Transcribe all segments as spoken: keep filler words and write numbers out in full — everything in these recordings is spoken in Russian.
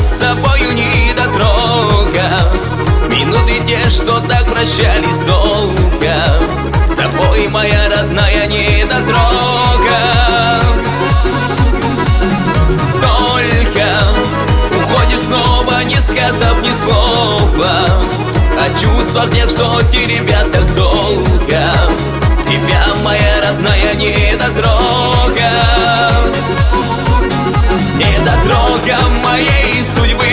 с тобою недотрога. Минуты те, что так прощались долго, с тобой, моя родная недотрога. Только уходишь снова, не сказав ни слова о чувствах тех, что теребят так долго тебя, моя родная недотрога. Недотрога моей судьбы,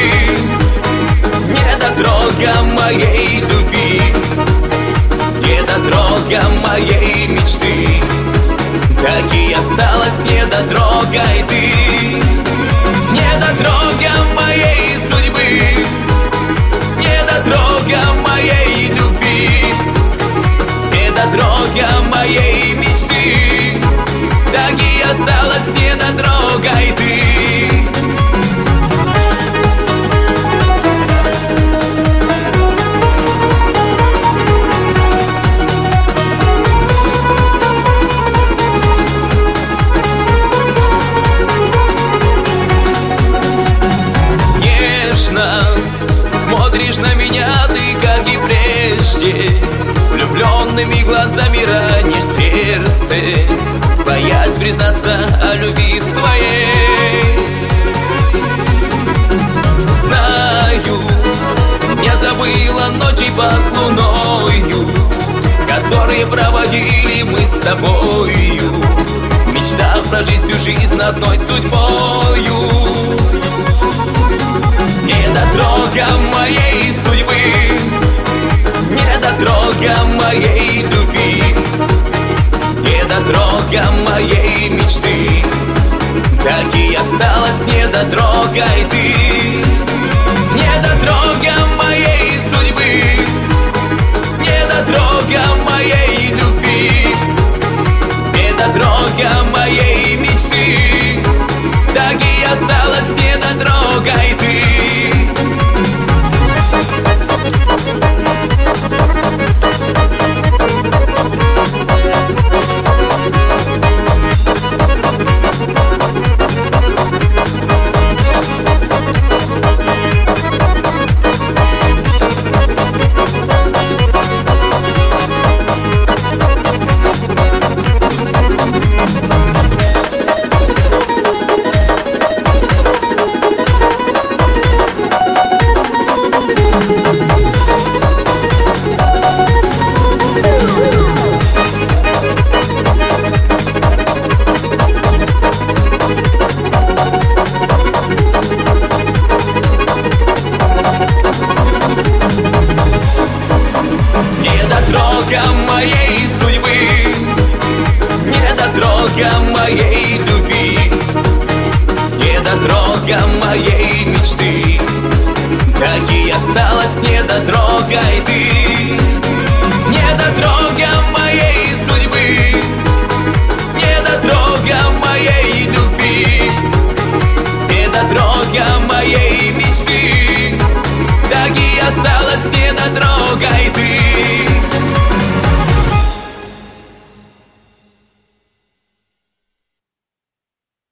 недотрога моей любви, недотрога моей мечты, так и осталась недотрогой ты. Недотрога моей судьбы, недотрога моей любви, недотрога моей мечты, так и осталась недотрогой ты. Смотришь на меня ты, как и прежде, влюбленными глазами ранишь сердце, боясь признаться о любви своей. Знаю, не забыла ночи под луною, которые проводили мы с тобою, в мечтах прожить всю жизнь одной судьбою. Недотрога моей судьбы, недотрога моей любви, недотрога моей мечты, так и осталась недотрогой ты. Недотрога моей судьбы, недотрога моей любви, недотрога моей мечты, так и осталась недотрогой ты. Недотрога моей судьбы, недотрога моей любви, недотрога моей мечты, так и осталась недотрогой ты.